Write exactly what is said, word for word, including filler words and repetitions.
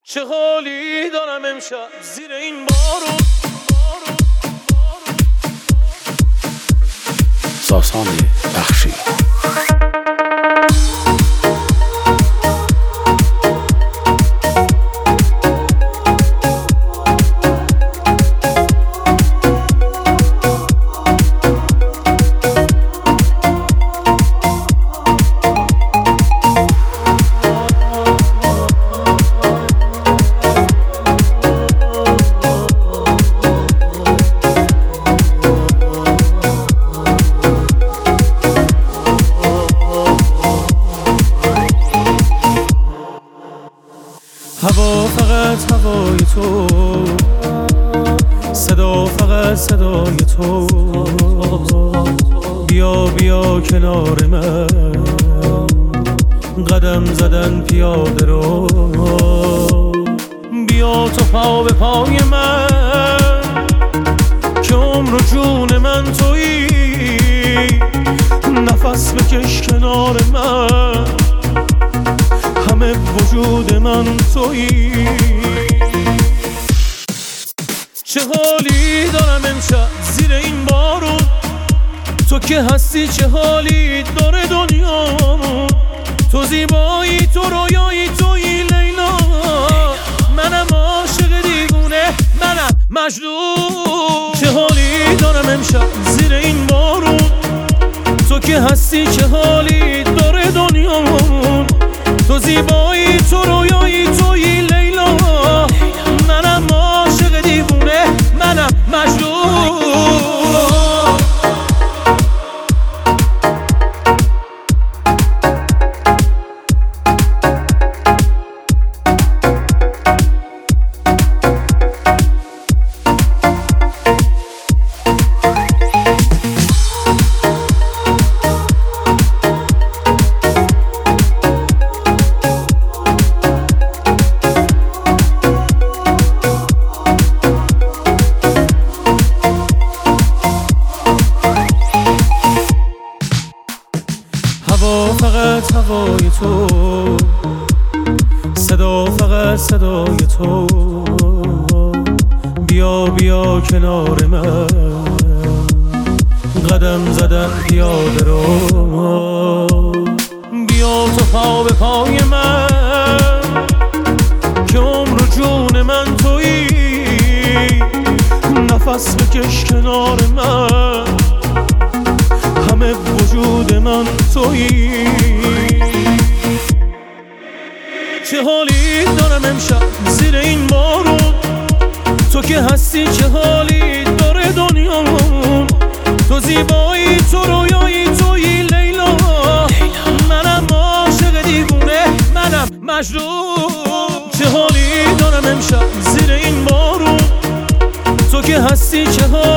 چه حالی دارم امشب زیر این بارون. ساسان بخشی هوا فقط هوای تو، صدا فقط صدای تو. بیا بیا کنار من، قدم زدن پیاده رو. بیا تو پا به پای من، که عمر و جون من تویی. نفس بکش کنار من، همه وجود من تویی. چه حالی دارم امشب زیر این بارون. تو که هستی چه حالی داره دنیامون. تو زیبایی، تو رویایی، تویی لیلا. منم عاشق دیوونه، منم مجنون. چه حالی دارم امشب زیر این بارون. تو که هستی چه حالی داره دنیامون. تو زیبایی، تو رویایی، تویی لیلا. منم عاشق دیوونه، منم مجنون. هوا فقط هوای تو، صدا فقط صدای تو. بیا بیا کنار من، قدم زدن پیاده رو. بیا تو پا به پای من، که عمر و جون من تویی. نفس بکش کنار من، همه وجود من تویی. چه حالی دارم امشب زیر این بارون. تو که هستی چه حالی داره دنیامون. تو زیبایی، تو رویایی، تویی لیلا. منم عاشق دیوونه، منم مجنون. چه حالی دارم امشب زیر این بارون. تو که هستی چه حالی